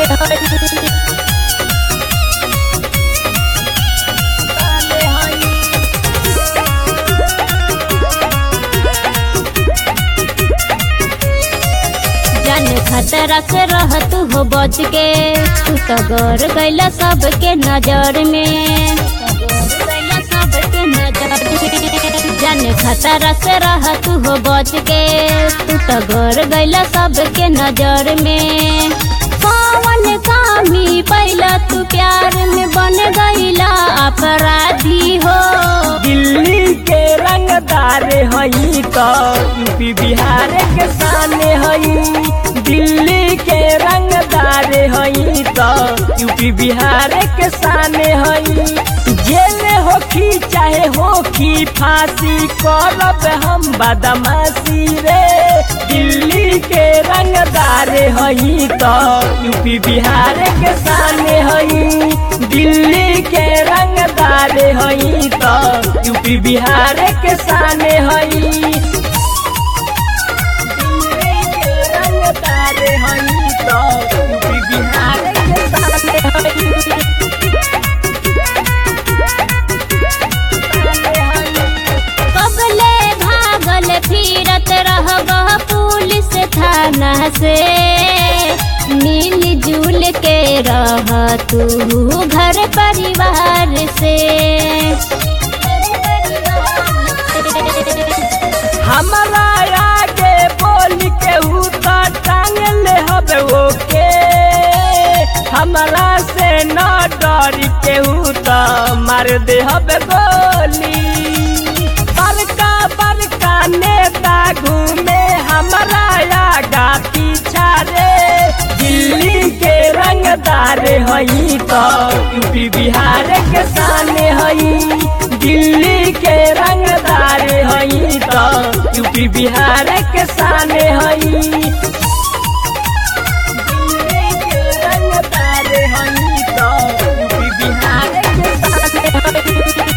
खतरा से रह तू हो बच के, तू तो गौर गैला सबके नजर में, जाने खतरा से रह तू हो बच के, तू तो गौर गैला सबके नजर में। कौन कामी पहला तू प्यार में बन गईला अपराधी हो। दिल्ली के रंगदार हई तो यूपी बिहार के सामने हई, दिल्ली के रंगदार हई तो यूपी बिहार के सामने हई। जेल होखी चाहे होखी फांसी करब हम बदमाशी रे, दिल्ली के रंगदार हई तो यूपी बिहार के सामने हई, दिल्ली के रंगदार हई तो यूपी बिहार के सामने हई, दिल्ली के रंगदार हई तो यूपी बिहार के सामने हई। कबले भागल फिरत रहब पुलिस थाना से, मिल जुल के रह तू घर परिवार से। हमारा आगे बोल के तो टांग ले हबे ओके, हमारा से न डर के तो मार दे हबे गोली। बड़का बड़का नेता घूमे हमारा आगा पीछा रे, दिल्ली के रंगदार हई तो यूपी बिहार के सामने हई, दिल्ली के रंगदार हई तो यूपी बिहार के सामने हई, दिल्ली के रंगदार हई तो यूपी बिहार के सामने हई।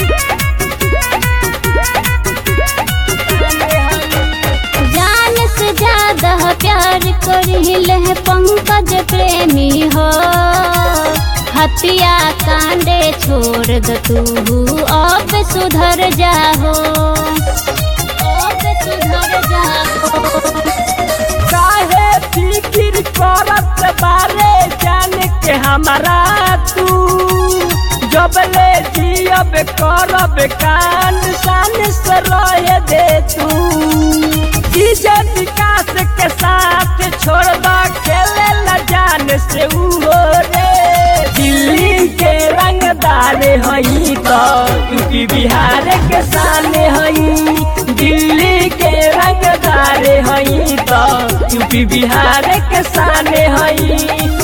जान से ज्यादा प्यार करिले पंकज प्रेमी हो, हत्या कांडे छोड़ द तू अब सुधर जाहो, अब सुधर जाहो। काहे फिकिर करत बारे जान के हमारा तू, जबले जियब करब कान शान से रह दे तू। डीजे विकास के साथ छोड़ द खेले ला जान से उहो रे, दिल्ली के रंगदार हई तो यूपी बिहार के सामने हई, दिल्ली के रंगदार हई तो यूपी बिहार के सामने हई।